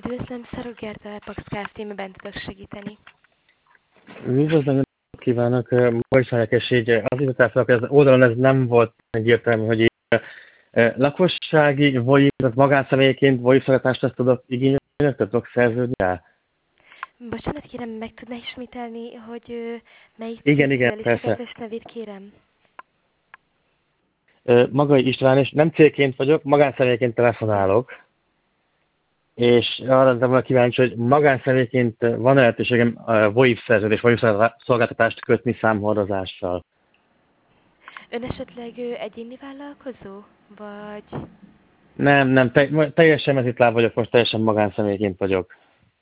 Üdvözlöm, Szarok Gerda, Pax Kft-ben tudok segíteni. Üdvözlöm, kívánok! Maga is és így az jutatásnak az oldalon ez nem volt egyértelmű, hogy így lakossági VoIP, tehát magánszemélyként VoIP szolgáltatást ezt tudok igényelni, tehát tudok szerződni rá? Bocsánat, kérem, meg tudná ismételni, hogy melyik Igen, cégtől, és a persze. kedves nevét kérem? Magai István, és nem cégként vagyok, magánszemélyként telefonálok. És arra lettem volna kíváncsi, hogy magánszemélyként van lehetőségem VoIP szerződés, VoIP szolgáltatást kötni számhordozással? Ön esetleg egyéni vállalkozó? Vagy... Nem, teljesen mezitláb vagyok, most teljesen magánszemélyként vagyok.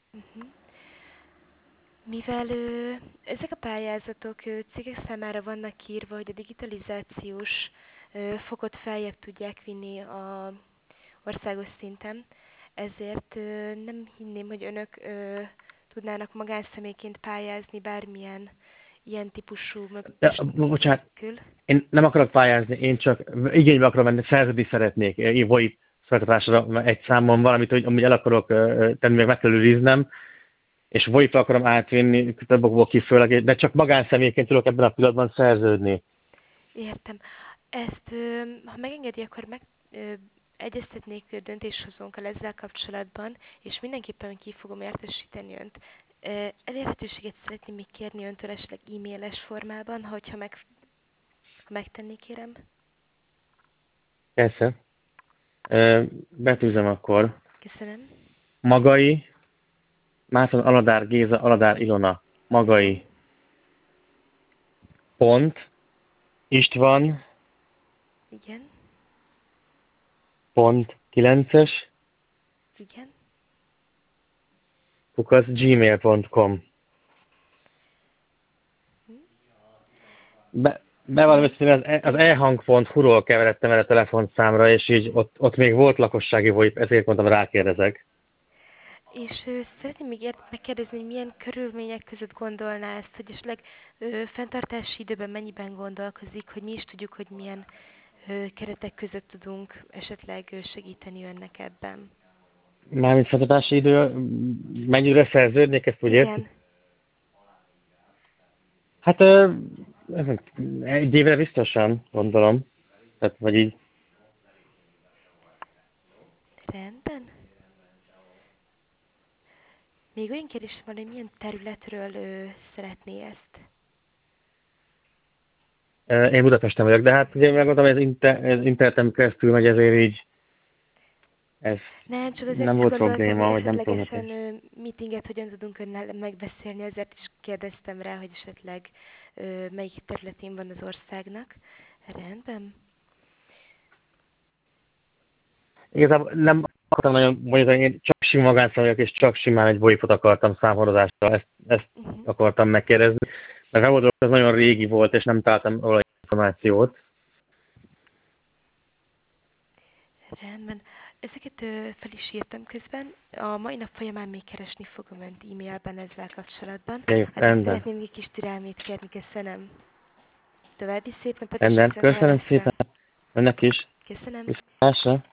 Mivel ezek a pályázatok cégek számára vannak írva, hogy a digitalizációs fokot feljebb tudják vinni a országos szinten, ezért nem hinném, hogy önök tudnának magánszemélyként pályázni bármilyen ilyen típusú Bocsánat, nélkül. én nem akarok pályázni, én csak igénybe akarom venni, szerződni szeretnék VoIP szolgáltatásra egy számon valamit, hogy amit el akarok tenni, meg meg kell őriznem, és VoIP-ra akarom átvinni, több okból kifőleg, de csak magánszemélyként tudok ebben a pillanatban szerződni. Értem. Ezt, ha megengedi, akkor egyeztetnék döntéshozónkkal ezzel kapcsolatban, és mindenképpen ki fogom értesíteni önt. Elérhetőséget szeretném még kérni öntől esetleg e-mailes formában, ha megtenné, kérem. Persze. Betűzem akkor. Köszönöm. Magai, Mászon Aladár Géza, Aladár Ilona. Magai. Pont. István. Igen. Pont. 9-es. Igen. @gmail.com. Bevallom őszintén, az ehang.hu-ról keveredtem el a telefonszámra, és így ott még volt lakossági VoIP, ezért mondtam, rákérdezek. És szeretném még megkérdezni, hogy milyen körülmények között gondolná ezt, hogy esetleg fenntartási időben mennyiben gondolkozik, hogy mi is tudjuk, hogy milyen keretek között tudunk esetleg segíteni önnek ebben. Mármint fenntartási idő, mennyire szerződnék, ezt úgy érti? Igen. Hát egy évre biztosan, gondolom. Tehát, vagy így. Rendben. Még olyan kérdésem van, hogy milyen területről szeretné ezt? Én Budapesten vagyok, de hát ugye megmondtam, hogy ez interneten keresztül megy, ezért így ez Nem, csak azért nem is volt gondoltam, probléma, hogy vagy nem tudom. esetlegesen meetinget hogyan tudunk önnel megbeszélni, ezért is kérdeztem rá, hogy esetleg melyik területén van az országnak. Rendben. Igazából nem akartam nagyon mondani, én csak sima magánszemély vagyok, és csak simán egy VoIP-ot akartam számhordozásra, ezt akartam megkérdezni. Mert a weboldalon ez nagyon régi volt, és nem találtam róla információt. Rendben. Ezeket fel is írtam közben. A mai nap folyamán még keresni fogom önt e-mailben ezzel kapcsolatban. Rendben. Szeretném még kis türelmét kérni, köszönöm. További szép napot és Rendben. viszont Köszönöm hallásra. szépen. Önnek is. Köszönöm. Viszontlátásra.